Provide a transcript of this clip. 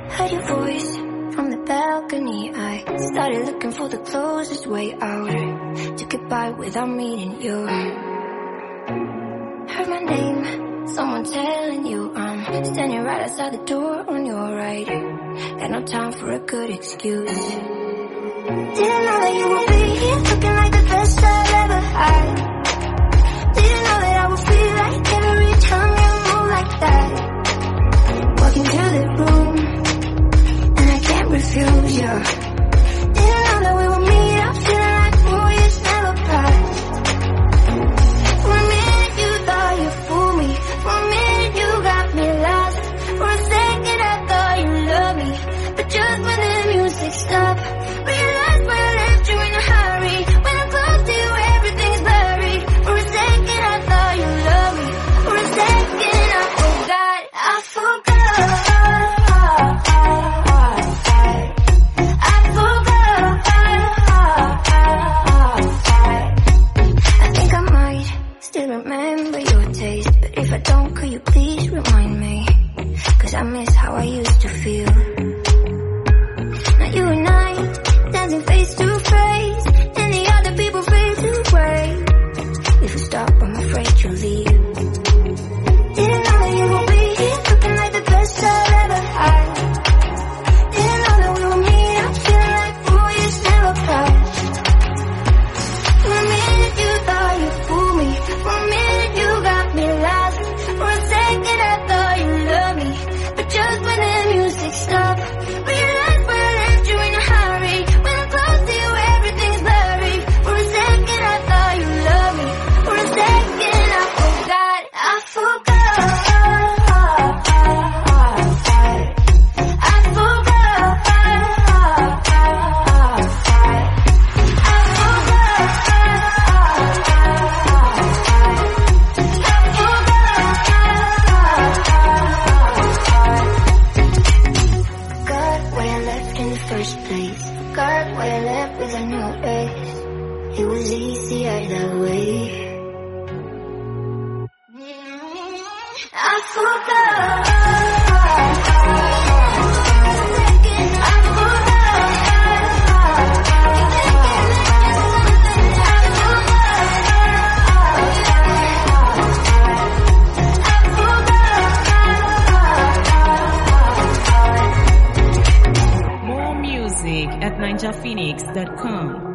Heard your voice from the balcony. I started looking for the closest way out to get by without meeting you. Heard my name, someone telling you I'm standing right outside the door on your right. Got no time for a good excuse. Didn't know that you would be here, looking like the best I've ever had. Didn't know that I would feel like every time you move like that. Walk into the room and I can't refuse you. Didn't know that we would meet up, feeling like 4 years never passed. For a minute you thought you fooled me, for a minute you got me lost. For a second I thought you loved me, but just when the music stopped, realized when I left you in a hurry. When I'm close to you everything's blurry. For a second I thought you loved me, for a second I forgot. I forgot. Still remember your taste, but if I don't, could you please remind me? Cause I miss how I used to feel. Now you and I, dancing face to face, and the other people fade away. If we stop, I'm afraid you'll leave. Didn't know that you would be here, looking like the best I've ever had. Didn't know that we would meet up, feeling like 4 years never passed. For a minute you thought you fooled me, for a minute you got me lost. For a second I thought you loved me, but just when the music stopped, realized when I left you in a hurry. When I'm close to you everything's blurry. For a second I thought you loved me, for a second I forgot. I forgot. First place, forgot why I left with a new ace. It was easier that way. I forgot. At ninjaphoenix.com.